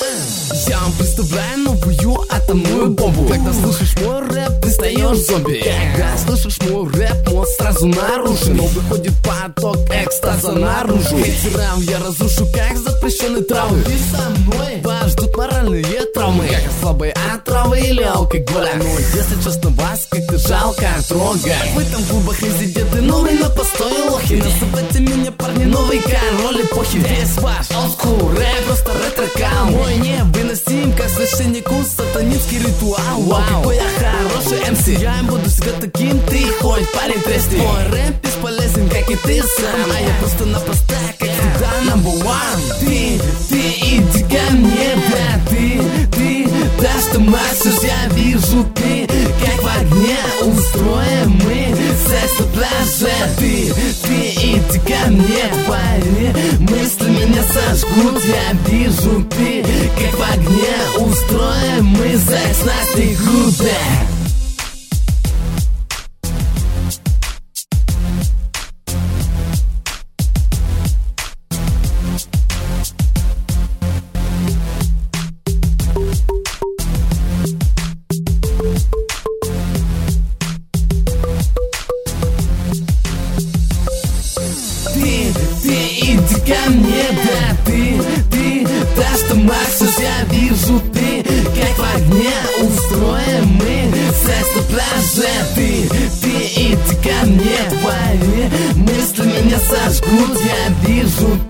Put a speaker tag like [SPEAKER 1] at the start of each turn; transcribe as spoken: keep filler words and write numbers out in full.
[SPEAKER 1] Я вам представляю новую атомную бомбу. Когда слышишь мой рэп, ты стаешь зомби. Когда слышишь мой рэп, мозг сразу наружен. Но выходит поток экстаза наружу. Хейтерам я разрушу, как запрещенные травы. Ты со мной, вас ждут моральные травмы, как от слабой отравы или алкоголя. Но если честно, вас как-то жалко трогать. В этом клубах резиденты новые на постой лохи. Называйте меня, парни, новый король эпохи. Весь ваш олдскул рэп, просто ретро-кал. Мой невыносим, как священнику сатанинский ритуал. Вау, какой я хороший эм си. Я им буду всегда таким, ты хоть парень тресни. Мой рэп бесполезен, как и ты сам. А я просто-напросто, как всегда, number one. Ты, ты иди ко мне, да, ты, ты, да, что мастер, я вижу, ты, как в огне устроим мы секс на пляже. Ты, ты иди ко мне, твои мысли меня сожгут. Я вижу, ты, как в огне устроим мы секс на снегу, да. Ты, ты иди ко мне, да, ты, ты, да, что мастер, я вижу, ты, как в огне устроим мы секс на пляже. Ты, ты иди ко мне, твои мысли меня сожгут. Я вижу,